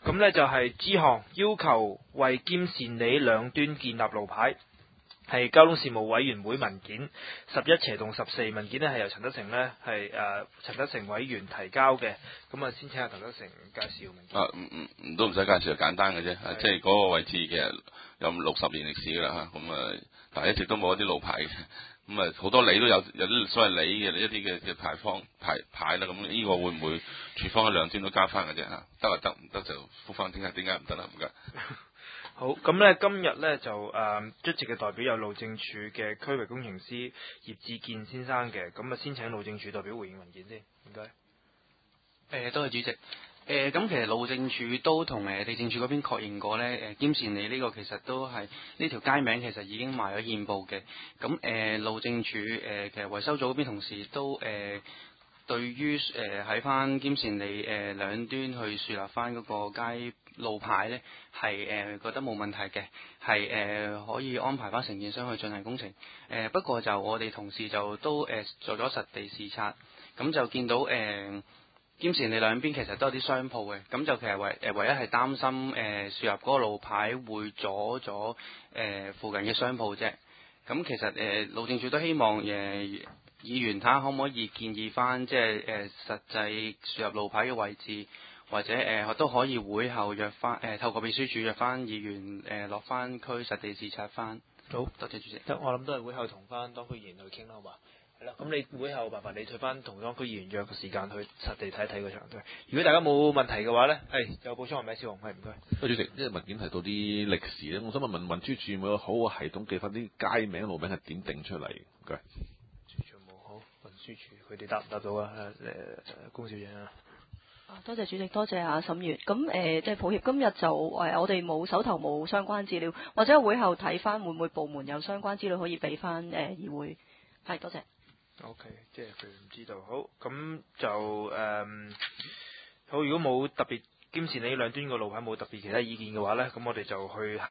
咁呢就係 G 項要求為兼善里兩端建立路牌，係交通事務委員會文件11/14文件呢係由陳德成呢係陳德成委員提交嘅。咁啊，先請阿陳德成介紹文件。 都唔使介紹，簡單嘅啫。即係嗰個位置其實有60年歷史㗎啦嚇。咁但係一直都冇一啲路牌嘅。咁好多里都有啲所謂里嘅一啲嘅牌啦。咁呢個會唔會處方喺兩端都加翻嘅啫嚇？得就得，唔得就覆翻。點解唔得啦？唔該。 好，咁呢今日呢就出席嘅代表有路政署嘅區域工程師葉志健先生嘅。咁啊，先請路政署代表回應文件先，唔該。 多謝主席。咁其實路政署都同地政署嗰邊確認過咧，兼善里呢個其實都係呢條街名其實已經賣咗憲報嘅。咁路政署其實維修組嗰邊同事都對於喺翻兼善里兩端去樹立翻嗰個街路牌咧，係覺得冇問題嘅，係可以安排翻承建商去進行工程。不過就我哋同事就都做咗實地視察，咁就見到兼善里兩邊其實都有啲商鋪嘅，咁就其實唯一係擔心樹立嗰個路牌會阻咗附近嘅商鋪啫。咁其實路政署都希望議員睇下可唔可以建議翻，即係實際樹立路牌嘅位置，或者都可以會後約翻透過秘書處約翻議員落翻區實地視察翻。 好， 多謝主席。 我諗都係會後同翻當區議員去傾啦，好嘛？係啦，咁你會後麻煩你退翻同當區議員約個時間去實地睇一睇個場對。如果大家冇問題嘅話咧，有補充係咪？小紅，唔該。 主席，因為文件提到啲歷史咧，我想問運輸署有冇好嘅系統記翻啲街名路名係點定出嚟？唔該。 署長冇好，運輸署佢哋答唔答到啊？龔小姐啊。 多謝主席，多謝阿沈月。咁即係抱歉，今日就我哋冇手頭冇相關資料，或者會後睇翻會唔會部門有相關資料可以俾翻議會。係，多謝。 OK， 即係佢唔知道。好，咁就好。如果冇特別兼善里兩端個路牌冇特別其他意見嘅話咧，咁我哋就去